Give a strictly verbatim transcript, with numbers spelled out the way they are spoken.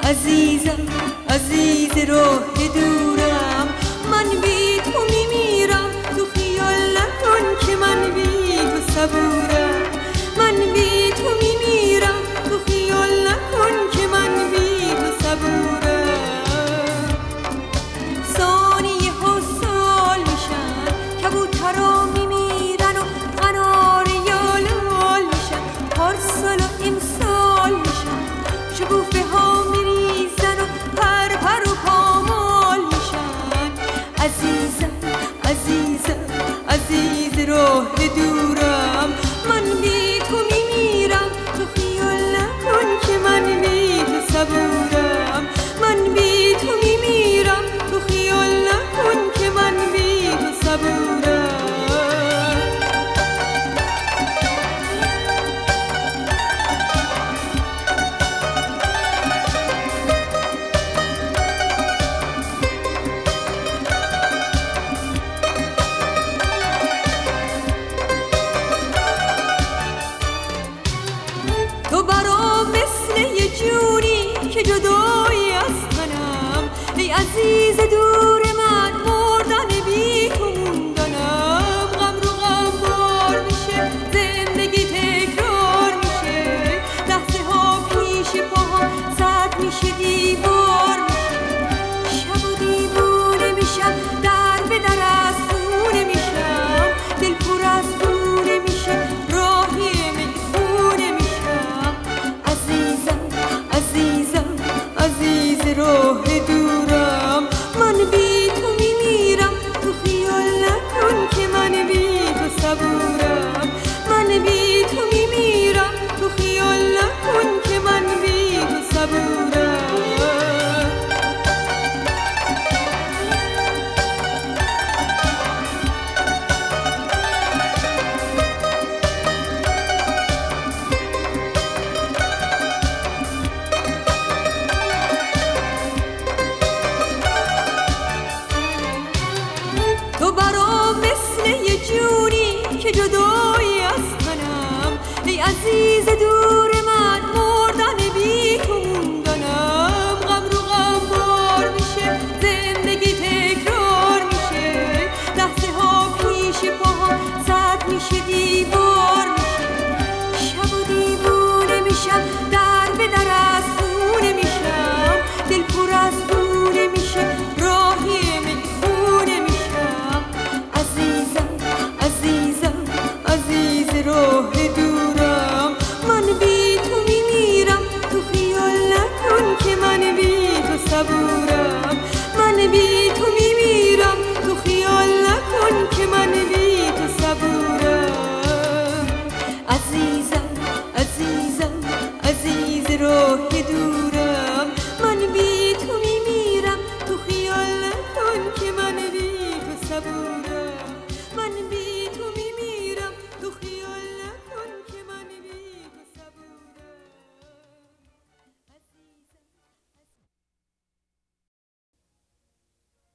عزیزم عزیز راه دورم، من بی تو میمیرم، تو خیال نکن که من بی تو صبورم. من بی تو میمیرم، تو خیال نکن که من بی تو صبورم. ثانیه ها سال میشن، کبوترها میمیرن و قنار یالال میشن، پارسال و امسال میشن، شکوفه ها میریزن و پر پر و پامال میشن. عزیزم عزیزم عزیز راه دورم، من بی تو میمیرم، تو خیال نکن که من بی تو صبورم. من بی تو میمیرم، تو خیال نکن که من بی تو صبورم. تو برام مثل یه جونی که جدایی از منم، ای عزیز دور من، مردن بی تو موندنم. غم رو غم بار میشه، زندگی تکرار میشه، لحظه ها پیش پاها زد میشه، دیوار میشه. شب و دیوونه میشم، در به در از خونه میشم، دل پر از خونه میشه، راهی میخونه میشم. عزیزم عزیزم عزیز راه دور